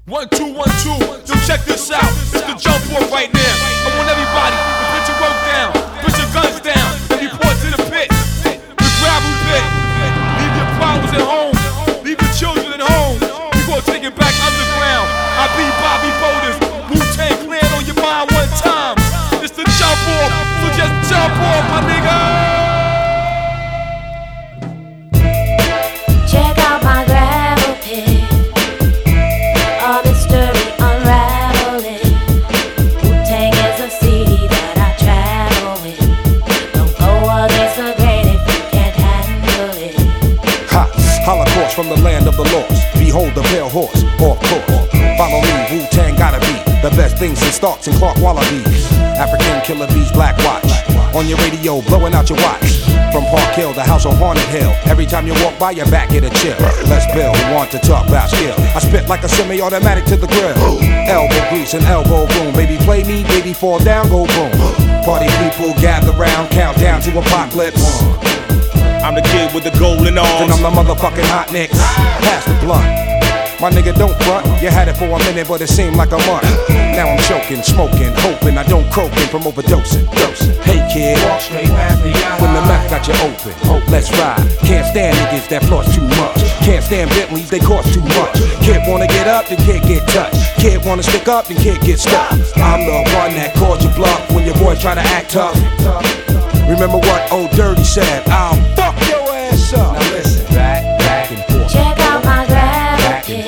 1, 2, 1, 2. Yo, check this out. It's the jump off right now. I want everybody to put your work down, put your guns down, and report to the pit. The gravel pit. Leave your problems at home. Leave your children at home. We gonna take it back underground. I be Bobby Boulders. Wu-Tang Clan on your mind one time. It's the jump off. So just jump off, my nigga. Check out my gravel pit. All the story unraveling. Wu-Tang is a city that I travel with. Don't go against the grain if you can't handle it. Ha! Holocaust from the land of the lost. Behold the pale horse, off course. Follow me, Wu-Tang gotta be the best things in Starks and Clark Wallabies. African killer bees, Black Watch. On your radio, blowing out your watch. From Park Hill, the house on Haunted Hill. Every time you walk by, your back get a chill. Let's build, want to talk about skill. I spit like a semi-automatic to the grill. Elbow grease and elbow boom. Baby play me, baby fall down, go boom. Party people gather round, count down to apocalypse. I'm the kid with the golden arms. And I'm the motherfucking hot nicks. Pass the blunt. My nigga, don't front. You had it for a minute, but it seemed like a month. Now I'm choking, smoking, hoping I don't croaking from overdosing. Hey kid, walk straight past the eye. When the mouth got you open, let's ride. Can't stand niggas that floss too much. Can't stand Bentleys, they cost too much. Kid wanna get up, then kid get touched. Kid wanna stick up, then kid get stuck. I'm the one that calls you bluff when your boys try to act tough. Remember what old Dirty said? I'll fuck your ass up. Now listen, back and forth. Check out my gravel pit.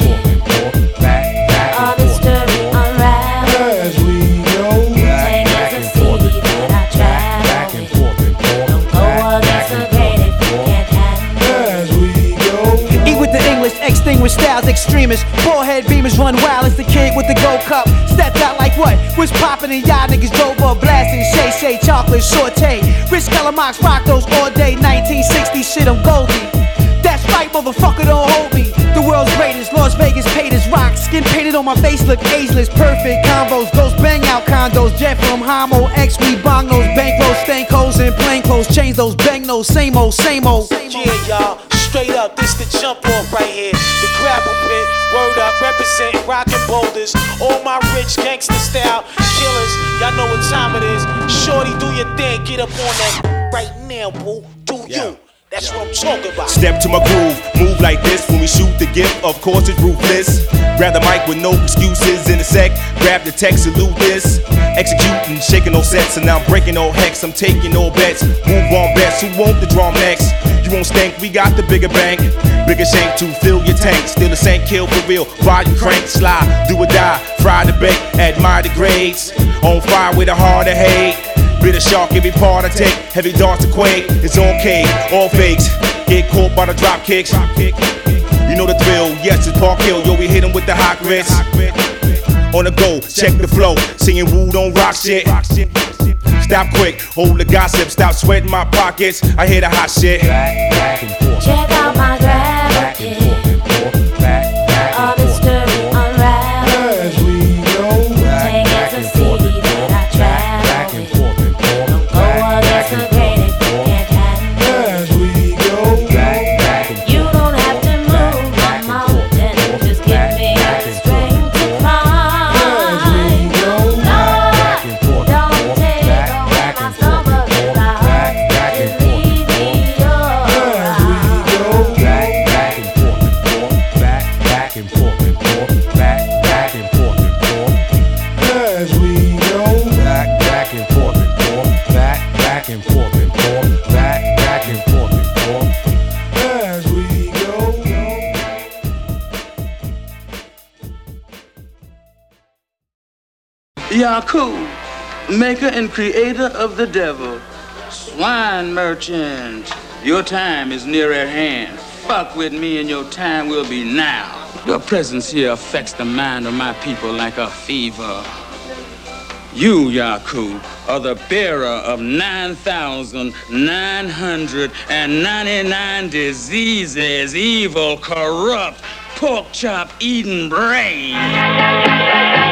All the story unraveling. As we go, Wu-Tang is a city that I travel with. Don't go against the grain if you can't handle it. as we go. Eat with the English, extinguish styles, extremists. Forehead beamers run wild as the kid with the gold cup. Stepped out like what? Was poppin' and y'all niggas drove up blasting. Shay, chocolate, saute. Rich Calamox rock those all day. 1960 shit, I'm Goldie. That's right, motherfucker, don't hold me. The world's greatest, Las Vegas paid as rock. Skin painted on my face, look ageless. Perfect combos, those bang out condos. Jet from Homo, X, we bong those. Bankrolls, stank hoes, and plain clothes. Change those bang those, same old, same old. Yeah, y'all, straight up, this the jump off right here. The gravel pit, word up, represent rockin' boulders. All my rich gangster style killers, y'all know what time it is. Shorty, do your thing, get up on that right now, boo. Do you? That's what I'm talking about. Step to my groove, move like this when we shoot the gift. Of course it's ruthless. Grab the mic with no excuses in a sec. Grab the text, salute this. Executing, shaking no sets, and now I'm breaking no hex. I'm taking no bets. Move on bets. Who want the drum next? You won't stink. We got the bigger bank, bigger shank to fill your tank. Still the same kill for real. Volume crank, slide, do or die. Fry the bake, admire the grades. On fire with a heart of hate. Bitter shark, every part I take. Heavy darts to quake. It's okay, all fakes. Get caught by the drop kicks. You know the thrill, yes, it's Park Hill. Yo, we hit him with the hot grits. On the go, check the flow. Singing Wu don't rock shit. Stop quick, hold the gossip. Stop sweating my pockets. I hear the hot shit. Check out my gravel pit. All the story unraveling. As we go, Wu-Tang is a city that I travel with. Don't go against the grain if you can't handle it. as we go, You don't have to move my mountain, just give me the strength to climb. Lord, don't take away my stomach if I hurt. Just leave me alone. as we go, back and forth and forth, back and forth and forth, back and forth and forth, as we go. Yaku, maker and creator of the devil. Swine merchant, your time is near at hand. Fuck with me and your time will be now. Your presence here affects the mind of my people like a fever. You, Yaku, are the bearer of 9,999 diseases, evil, corrupt, pork chop eating brain.